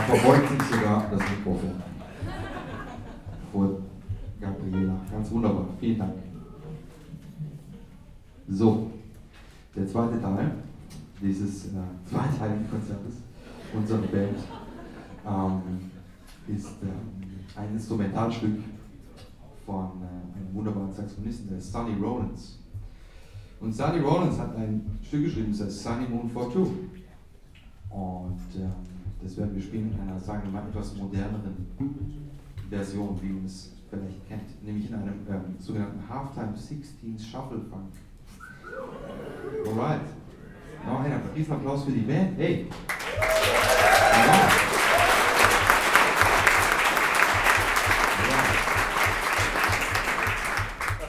verbeugt sich sogar das Mikrofon. Vor Gabriela. Ganz wunderbar. Vielen Dank. So, der zweite Teil dieses zweiteiligen Konzertes unserer Band ist ein Instrumentalstück von einem wunderbaren Saxophonisten, der ist Sonny Rollins. Und Sonny Rollins hat ein Stück geschrieben, das heißt Sunny Moon for Two. Und das werden wir spielen in einer, sagen wir mal, etwas moderneren Version, wie man es vielleicht kennt, nämlich in einem sogenannten Halftime 16 Shuffle Funk. Alright. Noch einen Riesenapplaus für die Band. Hey! Ja.